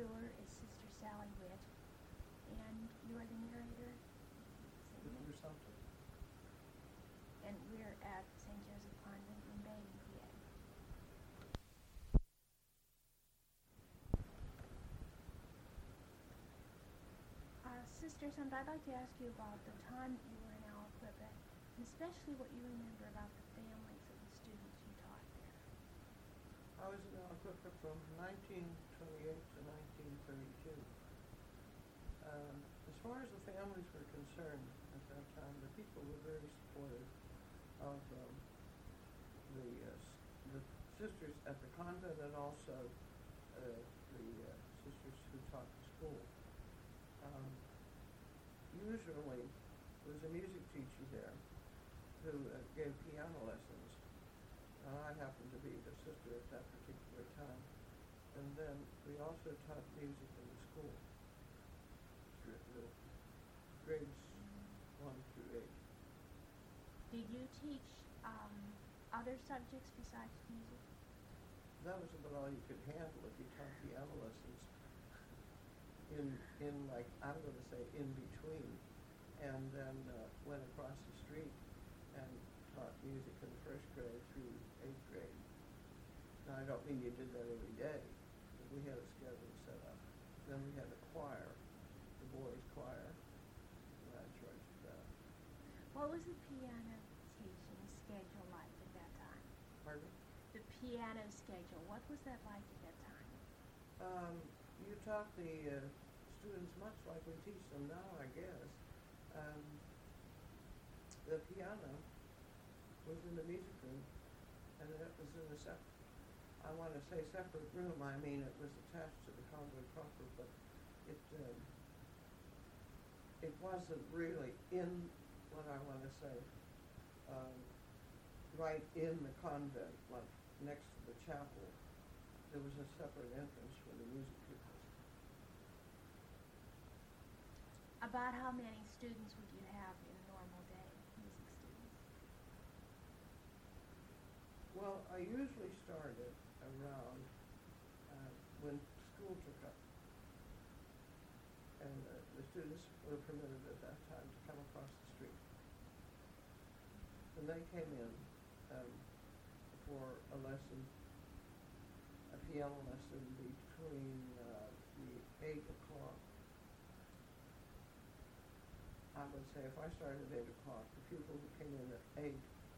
interviewer is Sister Sally Witt, and you are the narrator. Or something. And we're at St. Joseph Convent in Baden, PA. Sister Sumter, I'd like to ask you about the time that you were in Aliquippa, and especially what you remember about the families of the students you taught there. I was in Aliquippa from 1928 to 1932. As far as the families were concerned at that time, the people were very supportive of the sisters at the convent, and also the sisters who taught the school. Usually, there was a music teacher there who gave piano lessons, and I happened to be the sister at that particular time. And then we also taught music in the school, the grades 1 through 8. Did you teach other subjects besides music? That was about all you could handle if you taught piano lessons. In like, I'm going to say in between, and then went across the street and taught music in the first grade through 8th grade. Now, I don't mean you did that every day, but we had a schedule set up. Then we had a choir, the boys' choir, and I charged that. What was the piano teaching schedule like at that time? Pardon? The piano schedule, what was that like at that time? You taught the students much like we teach them now, I guess. The piano was in the music room, and it was in a separate, I want to say separate room. I mean, it was attached to the convent proper, but it wasn't really in what I want to say, right in the convent, like next to the chapel. There was a separate entrance for the music pupils. About how many students would you have in a normal day, music students? Well, I usually started around when school took up. And the students were permitted at that time to come across the street. And they came in for a lesson, a piano lesson between the 8 o'clock. I would say if I started at 8 o'clock, the pupil who came in at 8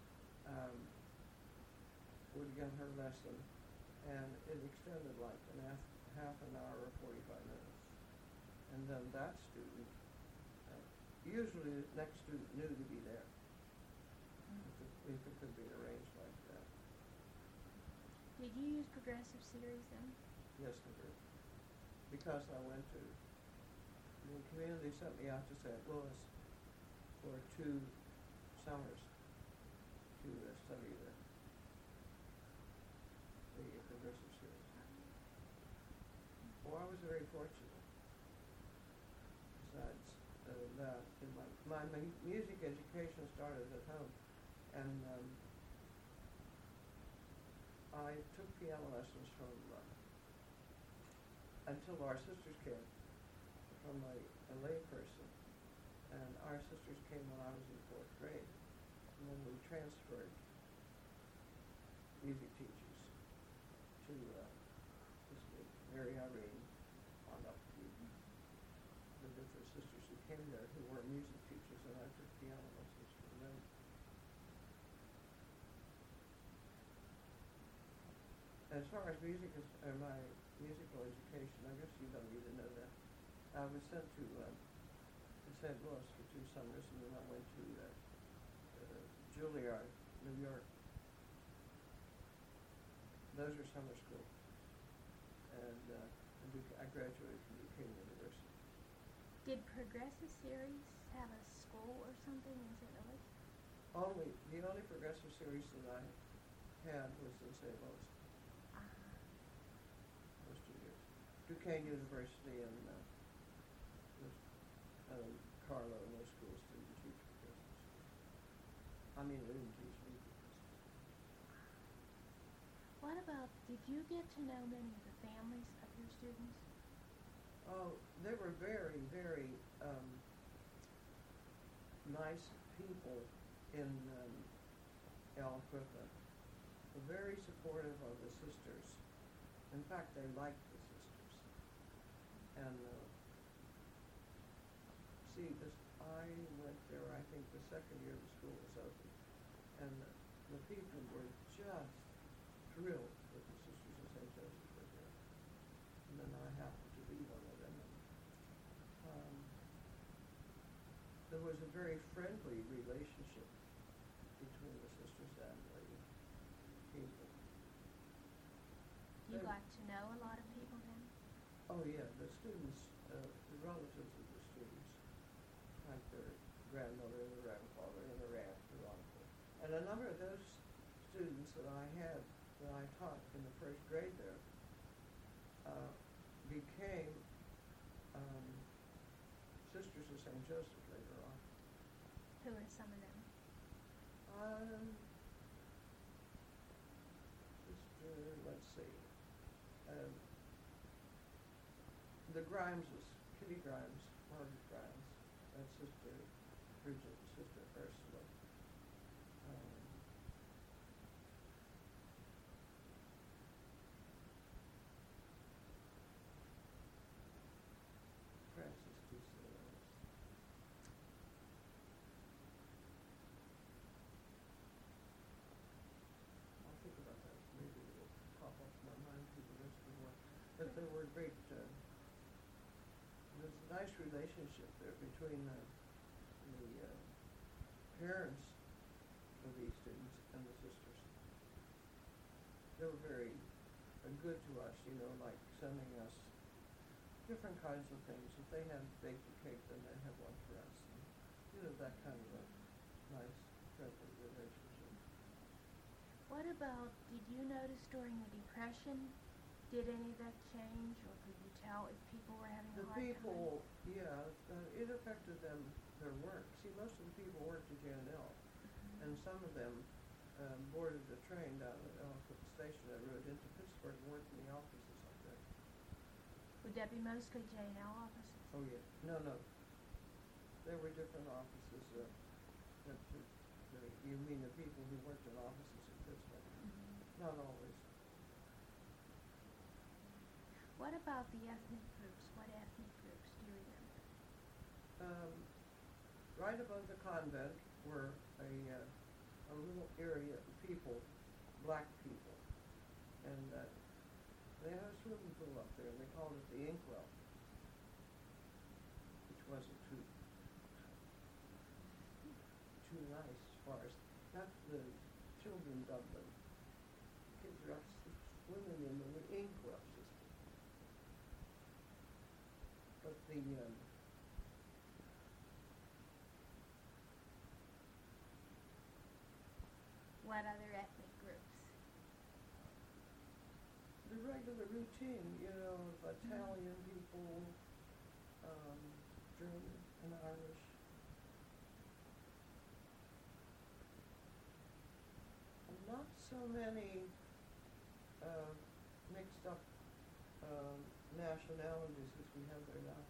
would get her lesson, and it extended like half an hour or 45 minutes. And then that student, usually the next student knew to be there, if it could be arranged like that. Did you use progressive series then? Yes, I did. Because I went to, the community sent me out to St. Louis for 2 summers to study the progressive series. Well, I was very fortunate. Besides that, in my music education started at home, and I took piano lessons from until our sisters came, from a lay person, and our sisters came when I was in 4th grade, and then we transferred music teachers to Mary Irene on up to the different sisters who came there who were music teachers, and I took piano lessons from them. As far as music is, my musical education, I guess you don't need to know that. I was sent to St. Louis for 2 summers, and then I went to Juilliard, New York. Those are summer school. And I graduated from Duquesne University. Did progressive series have a school or something in St. Louis? The only progressive series that I had was in St. Louis. Those 2 years. Duquesne University and Carlo and those schools didn't teach progressive series. I mean, they didn't teach me progressive. What about, did you get to know many of the families of your students? Oh, they were very, very nice people in Aliquippa. Very supportive of the sisters. In fact, they liked the sisters. And I went there, I think, the second year the school was open. And the people were just thrilled that the Sisters of St. Joseph were there. And then I happened to be one of them. And, there was a very friendly relationship between the sisters and the people. You got to know a lot of people then? Oh yeah, the students, the relatives of the students, like their grandmother and their grandfather and their aunt, their uncle. And a number of those students that I taught in the first grade there, became Sisters of St. Joseph later on. Who are some of them? Let's see. The Grimeses, Kitty Grimes, Margaret Grimes, and Sister Bridget, and Sister Ursula. Francis Toussaint. I'll think about that. Maybe it'll pop up in my mind through the rest of the war. But there were great, there's a nice relationship there between the parents of these students and the sisters. They were very good to us, like sending us different kinds of things. If they had baked a cake, then they'd have one for us. And, that kind of a nice, friendly relationship. What about, did you notice during the Depression, did any of that change, or could you tell if people were having a hard time? The people, yeah, it affected their work. See, most of the people worked at J&L, and some of them boarded the train down at Aliquippa Station that rode into Pittsburgh and worked in the offices up there. Would that be mostly J&L offices? Oh, yeah. No. There were different offices. You mean the people who worked in offices in Pittsburgh? Mm-hmm. Not always. What about the ethnic groups? What ethnic groups do you remember? Right above the convent were a little area of people, black people, and they had a swimming pool up there, and they called it the Inkwell, which wasn't too nice as far as not the children Dublin. Kids are up swimming in the Inkwell system. But what other ethnic groups? The regular routine, Italian people, German and Irish. Not so many mixed up nationalities as we have there now.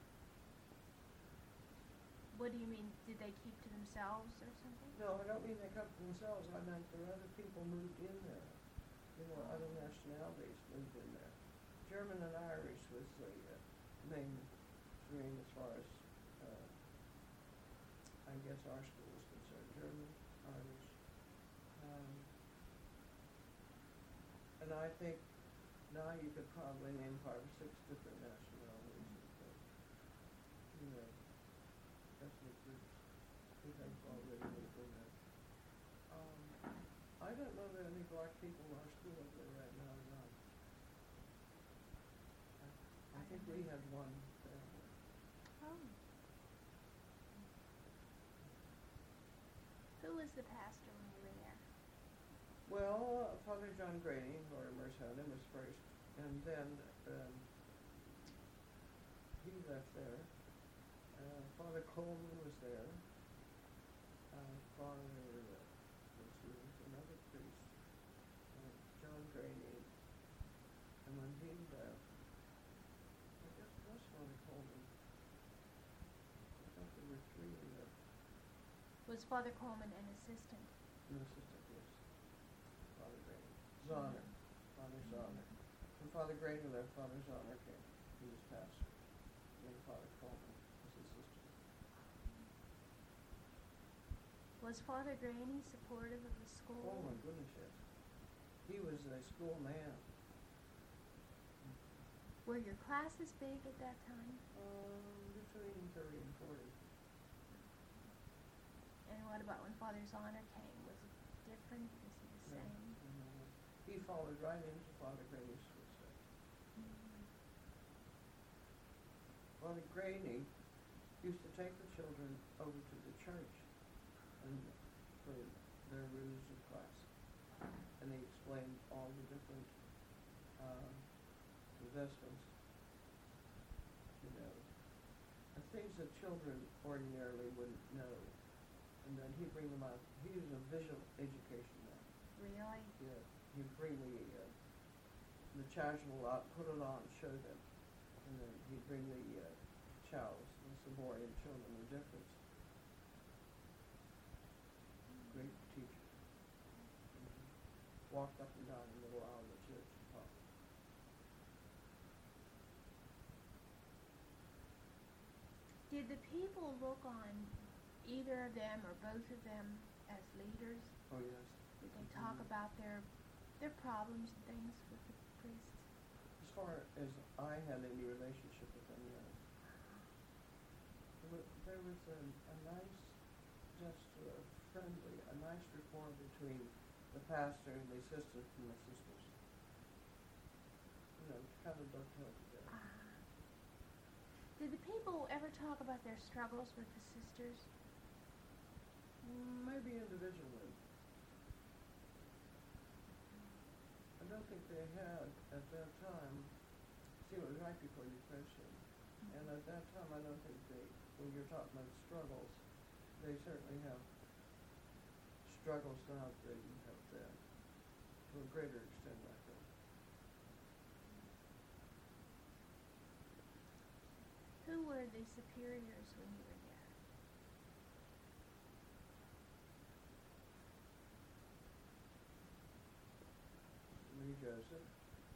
What do you mean? Did they keep to themselves or something? No, I don't mean they kept to themselves. I meant there were other people moved in there. Other nationalities moved in there. German and Irish was the mainstream as far as I guess our school was concerned. German, Irish. And I think now you could probably name 5 or 6 different nationalities. Ethnic groups who have already moved in there. I don't know that any black people in our school up there right now or not. I think we had one family. Oh. Who was the pastor when you were there? Well, Father John Grady, Lorimer's had him, was first, and then he left there. Father Coleman was there. Father, let's see, was another priest, John Grady, and when he left, I guess it was Father Coleman. three in there. Was Father Coleman an assistant? An assistant, yes. Father Grainer. Zahner. Father Zahner. When Father Grainer left, Father Zahner came. He was pastor. And Father Coleman was assistant. Was Father Graney supportive of the school? Oh my goodness, yes. He was a school man. Were your classes big at that time? Between 30 and 40. And what about when Father Zahner came? Was it different? Was he the No, same? no. He followed right into Father Graney's footsteps. Father Graney used to take the children over to the church and for their religious class. And he explained all the different investments, and things that children ordinarily wouldn't know. And then he'd bring them out. He was a visual education man. Really? Yeah, he'd bring the chasuble out, put it on, show them, and then he'd bring the chows, the Saborian children, the difference. Great teacher. Walked up and down the middle aisle of the church and taught. Did the people look on either of them or both of them as leaders? Oh yes. Did they talk about their problems and things with the priests? As far as I had any relationship with them, yes. There was a nice, just friendly, a nice rapport between the pastor and the assistant and the sisters. Kind of dovetailed together. Did the people ever talk about their struggles with the sisters? Maybe individually. I don't think they had at that time. See, it was right before Depression. And at that time, I don't think when you're talking about struggles, they certainly have struggles now that they have then, to a greater extent, I think. Who were the superiors when you were there? Lee Joseph.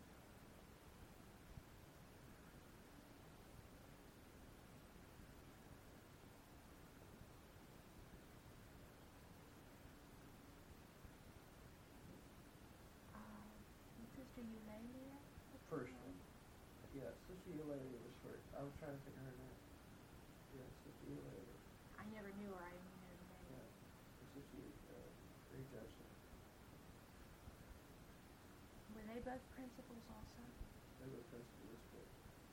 Sister Eulalia? First one. Yes, Sister Eulalia was first. I was trying to think of her name. Yes, Sister Eulalia. I never knew her. I only knew the name. Yeah, Sister Lee Joseph. Were they both principals also? They were principal of the school.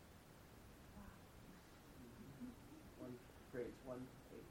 Wow. Grades 1 to 8.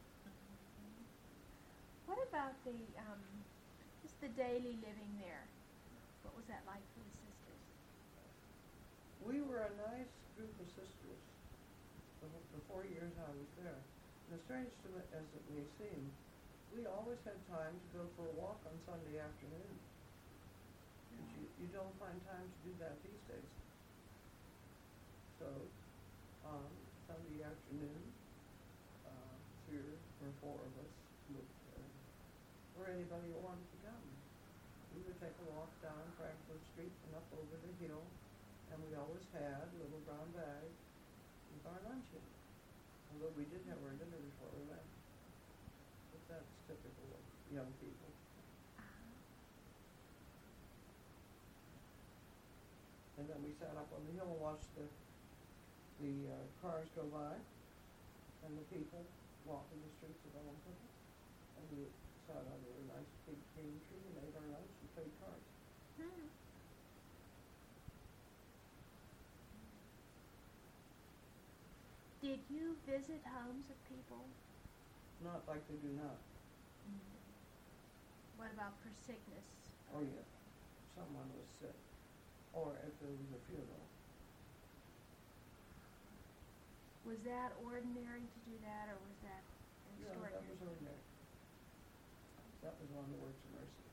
What about just the daily living there? What was that like for the sisters? We were a nice group of sisters the 4 years I was there. And as strange as it may seem, we always had time to go for a walk on Sunday afternoon. You don't find time to do that these days. So, Sunday afternoon, 3 or 4 of us would, or anybody who wanted to come. We would take a walk down Frankfurt Street and up over the hill, and we always had a little brown bag with our lunch in it. Although we did have our dinner before we left. But that's typical of young people. And then we sat up on the hill and watched the cars go by and the people walking the streets of Olympus. And we sat under a nice big green tree and ate our lunch and played cards. Did you visit homes of people? Not like they do now. What about for sickness? Oh yeah, someone was sick. Or if there was a funeral. Was that ordinary to do that, or was that Yeah, extraordinary? that was ordinary. That was one of the works of mercy.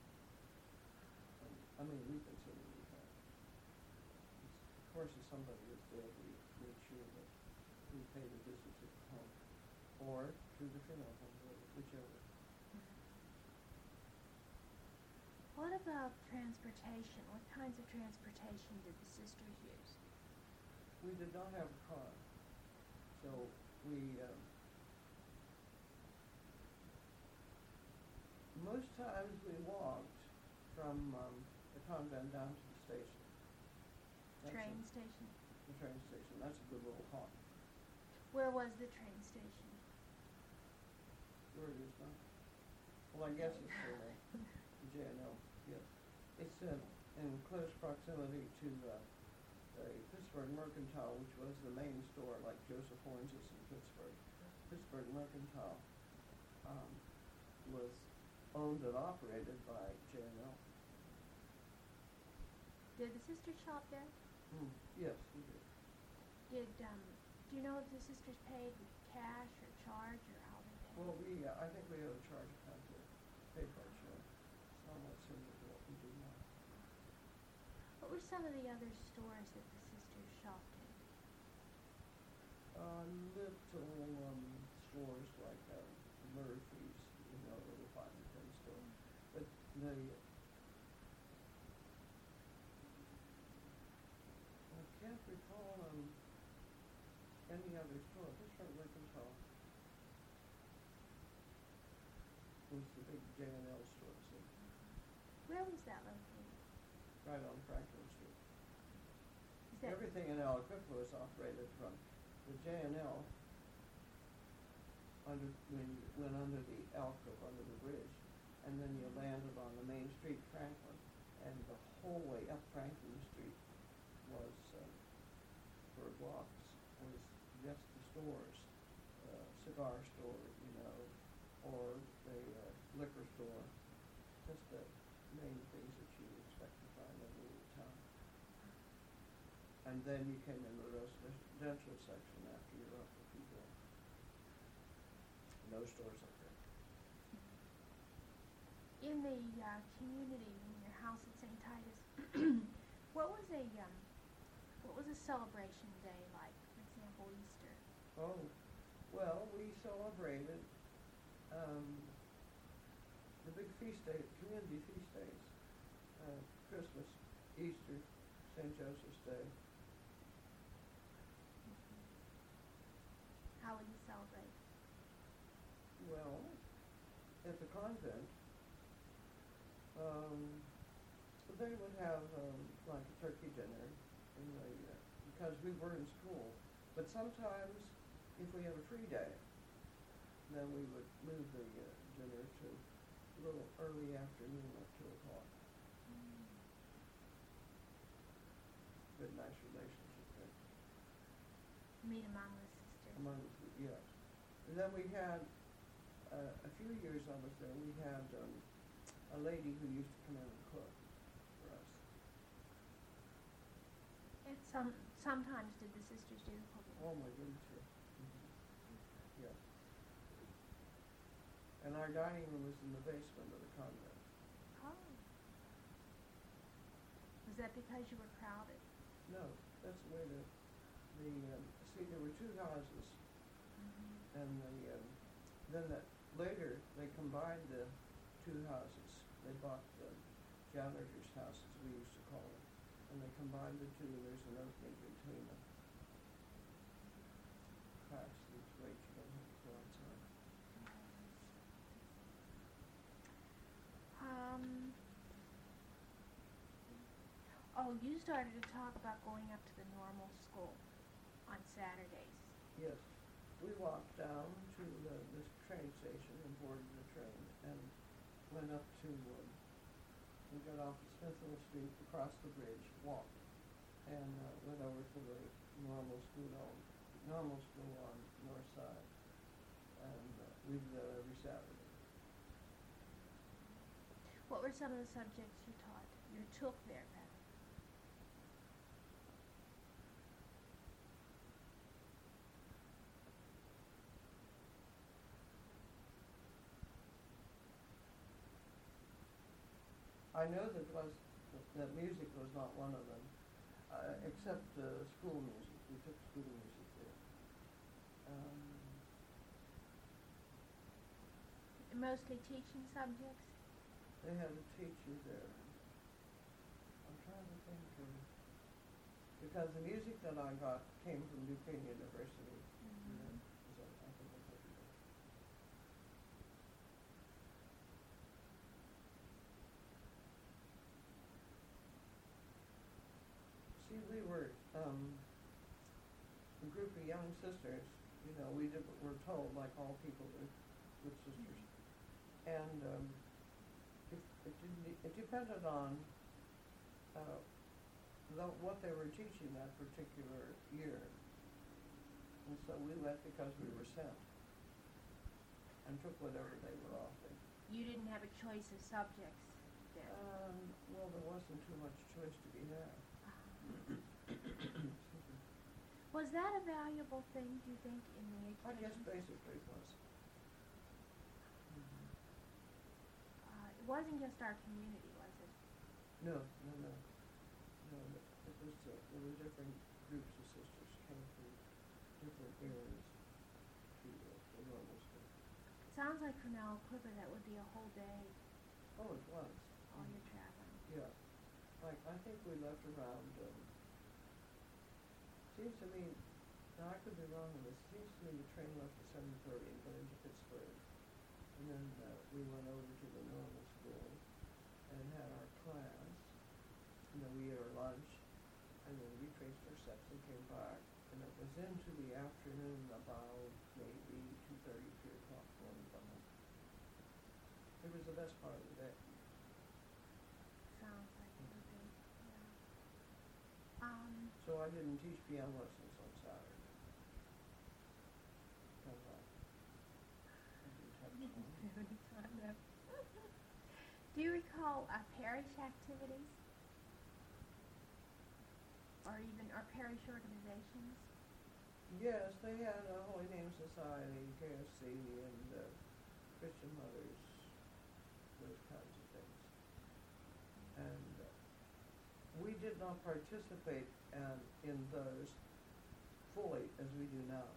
We consider it that. Of course, if somebody was dead, we made sure that we paid a visit to the home. Or do the funeral home, whichever. What about transportation? What kinds of transportation did the sisters use? We did not have a car, so we, most times we walked from the convent down to the station. Train station? The train station. That's a good little haunt. Where was the train station? Where it is now? Well, I guess it's the JNL, yes. It's in close proximity to the Pittsburgh Mercantile, which was the main store, like Joseph Horns's in Pittsburgh. Pittsburgh Mercantile was owned and operated by JNL. Did the sisters shop there? Yes, we did. Do you know if the sisters paid with cash or charge or how they paid? Well, I think we had a charge account there, pay card share. Somewhat similar to what we do now. What were some of the other stores that the sisters shopped in? Little stores like Murphy's, the department store. But I can't recall any other store. Pittsburgh Mercantile was the big J&L store, see, Where was that located? right on Franklin Street. Is that Everything in Aliquippa was operated from the J&L when you went under the Alcove, under the bridge, and then you landed on the main street, Franklin, and the whole way up Franklin Street was, for blocks, was just the stores, cigar store, or the liquor store, just the main things that you expect to find in a little town. And then you came into the residential section after you're up a few blocks. No stores up there. in the community, in your house at St. Titus? what was a celebration day like? For example, Easter. Oh, well, we celebrated the big feast day, community feast days, Christmas, Easter, St. Joseph's Day. How would you celebrate? Well, at the convent, they would have like a turkey dinner, because we were in school. But sometimes, if we had a free day, then we would move the dinner to a little early afternoon, like 2 o'clock. Good, nice relationship there. Meet among the sisters. Yes. And then we had, a few years I was there, we had a lady who used to come in and cook for us. And sometimes did the sisters do the cooking? Oh, my goodness, yes. Yes. And our dining room was in the basement of the convent. Oh. Was that because you were crowded? No, that's the way see, there were 2 houses, and then later they combined the 2 houses. They bought the janitor's house, as we used to call it, and they combined the 2, and there's an opening between them. Cracks, it's great, you don't have to go outside. You started to talk about going up to the normal school on Saturdays. Yes. We walked down to this train station and boarded the train and went up to, we got off at Smithville Street, across the bridge, walked, and went over to the normal school on north side. And we did that every Saturday. What were some of the subjects you taught? You took there, rather. I know that music was not one of them, except school music. We took school music there. mostly teaching subjects? They had a teacher there. I'm trying to think of, because the music that I got came from Duquesne University. Mhm. So I think I told you that. See, we were a group of young sisters. You know, we did what we're told, like all people do with sisters. And it depended on what they were teaching that particular year. And so we went because we were sent and took whatever they were offering. You didn't have a choice of subjects then? Well, there wasn't too much choice to be had. Was that a valuable thing, do you think, in the I education? guess basically it was. It wasn't just our community, was it? No. It was, there were different groups of sisters came from different areas to the normal school. It sounds like from Aliquippa that would be a whole day, Oh, it was. all your traveling. Yeah. Like, I think we left around, seems to me, now I could be wrong on this, seems to me the train left at 7:30 and got into Pittsburgh. And then we went over to the normal school and had our class. And then we ate our lunch, and then retraced our steps and came back. And it was into the afternoon, about maybe 2:30, 3 o'clock when we got home. It was the best part of the day. Sounds like it would be, yeah. So I didn't teach piano lessons on Saturday. Because I didn't have time. Do you recall parish activities? Or parish organizations? Yes, they had a Holy Name Society, KFC, and Christian Mothers, those kinds of things. And we did not participate in those fully as we do now.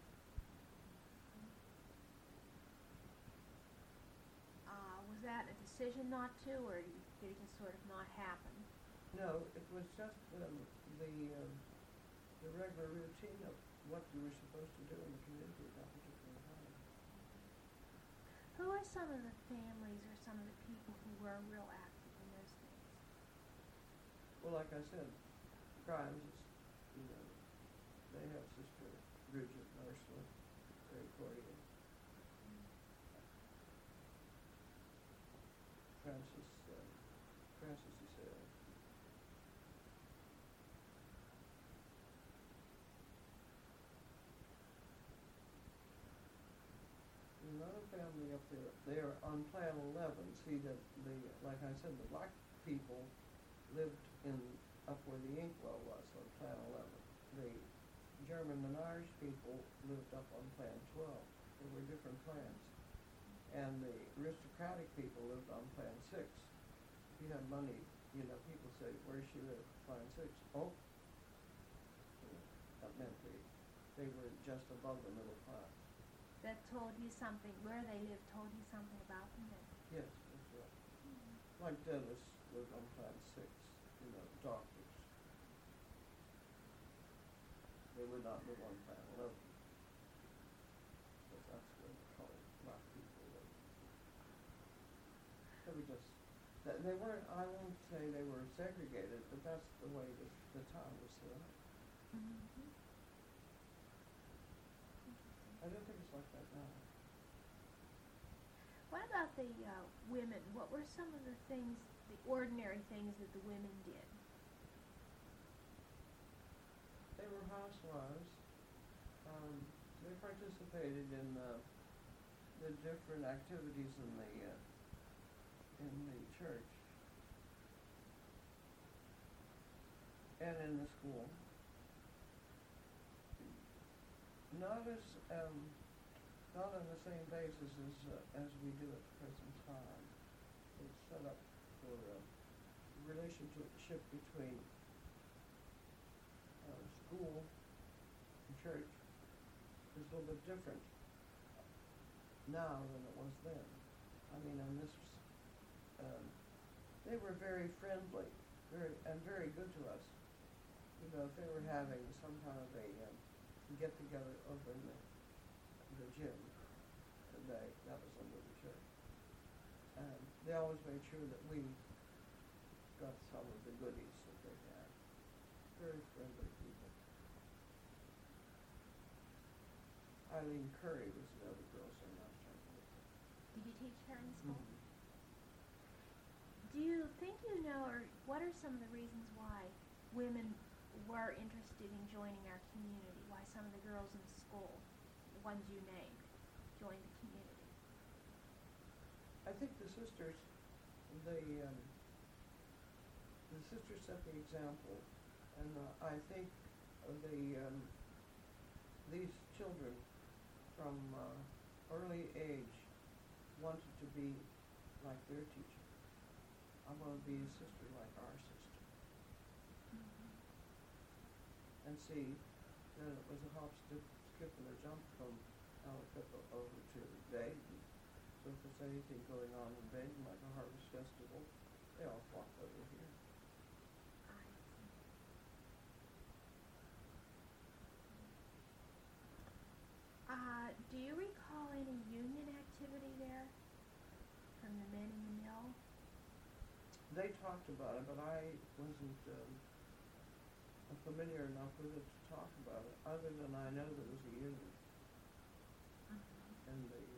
Was that a decision not to, or did it just sort of not happen? No, it was just the regular routine of what you were supposed to do in the community at that particular time. Who are some of the families or some of the people who were real active in those things? Well, like I said, Grimes is, you know, they have Sister Bridget Ursula, very cordial. Francis is there. Another family up there, they're on Plan 11. See, like I said, the black people lived up where the inkwell was on Plan 11. The German and Irish people lived up on Plan 12. There were different plans. And the aristocratic people lived on Plan 6. If you had money, you know, people say, where she live? Plan 6. Oh. That meant they were just above the middle class. That told you something, where they lived told you something about them then? Yes, that's right. Like Dennis lived on Plan 6, you know, doctors. They would not live on Plan 11. But that's where the colored black people lived. They were just, they weren't, I won't say they were segregated, but that's the way the town was set up. Mm-hmm. I don't think it's like that now. What about the women? What were some of the things, the ordinary things that the women did? They were housewives. They participated in the different activities in the church and in the school. Not on the same basis as we do at the present time. It's set up for a relationship between school and church is a little bit different now than it was then. I mean, on this, um, they were very friendly, very good to us. You know, if they were having some kind of a get-together over in the gym, that was under the church. And they always made sure that we got some of the goodies that they had. Very friendly people. Eileen Curry was another girl saying I was trying to look at. Did you teach her in school? Mhm. Do you think you know, or what are some of the reasons why women were interested in joining our community? Why some of the girls in school, the ones you named, joined the community? I think the sisters, the sisters set the example, and I think these children from early age wanted to be like their teacher. I want to be a sister like our sister. And see that it was a hop, skip, and a jump from Aliquippa over to Dayton. So if there's anything going on in Dayton, like a harvest festival, they all flock over here. I see. Do you recall any union activity there from the men in the mill? They talked about it, but I wasn't familiar enough with it to talk about it, other than I know there was a union. And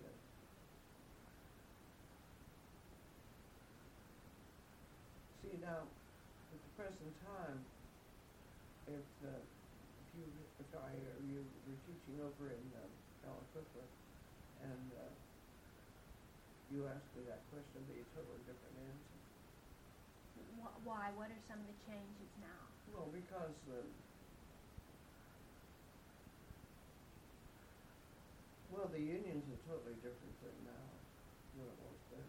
see now, at the present time, if you were teaching over in Aliquippa, and you asked me that question, it'd be a totally different answer. Why? What are some of the changes now? Well, because the union's a totally different thing now than it was then.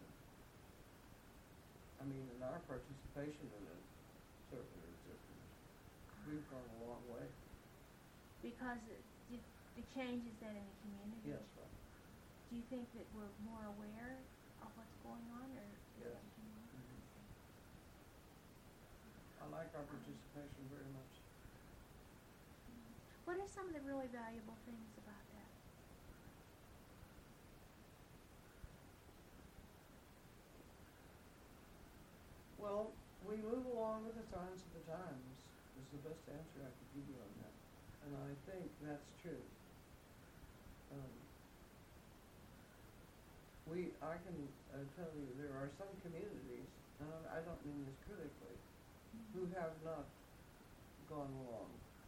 I mean, and our participation in it certainly is different. We've gone a long way. Because the changes then in the community? Yes, right. Do you think that we're more aware of what's going on, or is Yes. it the community? I like our participation very much. What are some of the really valuable things about that? Well, we move along with the signs of the times is the best answer I could give you on that. And I think that's true. I can tell you there are some communities, and I don't mean this critically, who have not gone along.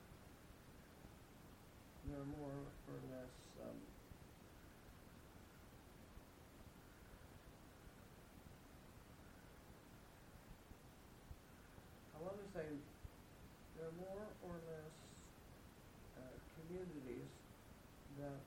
They're more or less I want to say there are more or less communities that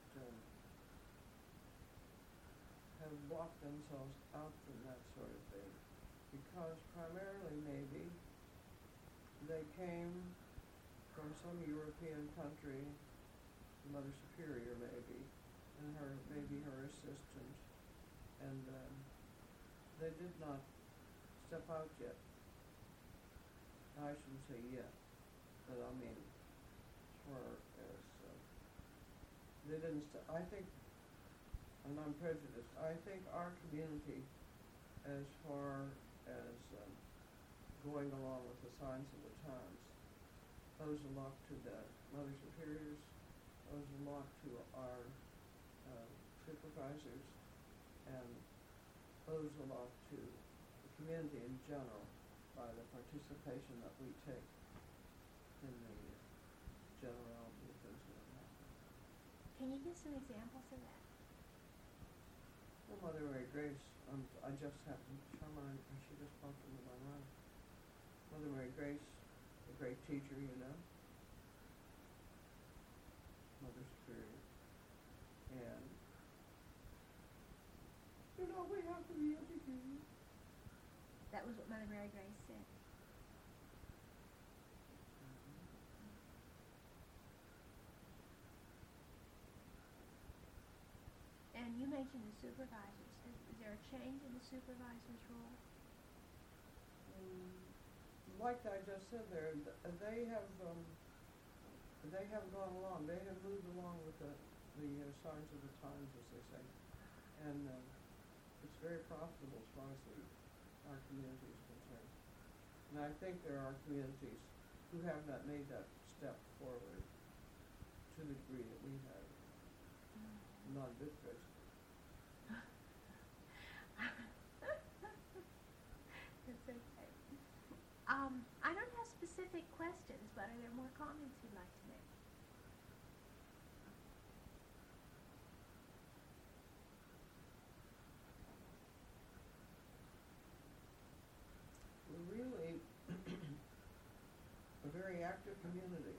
have blocked themselves out from that sort of thing, because primarily maybe they came from some European country, Mother Superior maybe, and maybe her assistant, and they did not step out yet. I shouldn't say yet, but I mean, as far as they didn't. I think, and I'm prejudiced, I think our community, as far as going along with the signs of the times, owes a lot to the Mother Superiors, owes a lot to our supervisors, and owes a lot to the community in general by the participation that we take in the generality of things that have happened. Can you give some examples of that? Well, Mother Mary Grace, I just happened, she just popped into my mind. Mother Mary Grace, a great teacher, you know. Mother Superior. And, you know, we have to be educated. That was what Mother Mary Grace said. And you made mentioned the supervisors. Is there a change in the supervisor's role? Like I just said there, they have gone along. They have moved along with the signs of the times, as they say, and it's very profitable as far as our community is concerned. And I think there are communities who have not made that step forward to the degree that we have. Not Bitbridge. That's okay. I don't have specific questions, but are there more comments you'd like to make? We're really a very active community,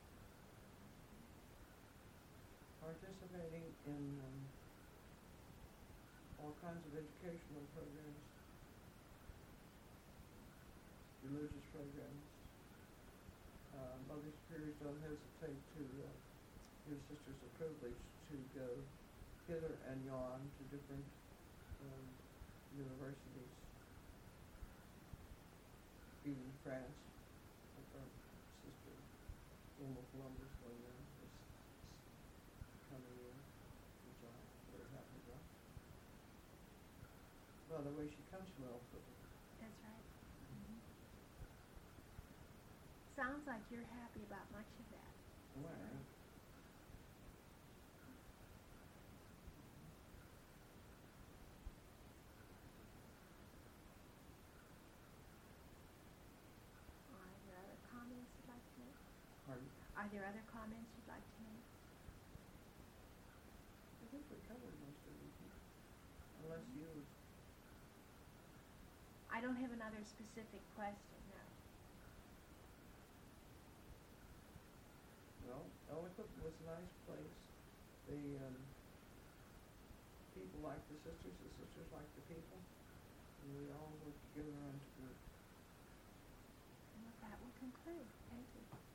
participating in all kinds of educational programs, religious programs. Mother Superiors don't hesitate to give sisters a privilege to go hither and yon to different universities, even France. Like our sister Wilma Columbus going there this coming year, which I'm very happy about. By the way, she comes from Elford. That's right. Sounds like you're happy about much of that. Right. Are there other comments you'd like to make? Pardon? Are there other comments you'd like to make? I think we covered most of it. Unless you... I don't have another specific question, no. Well, Ellicott was a nice place. The people like the sisters like the people. And we all work together on to group. And with that, we'll conclude. Thank you.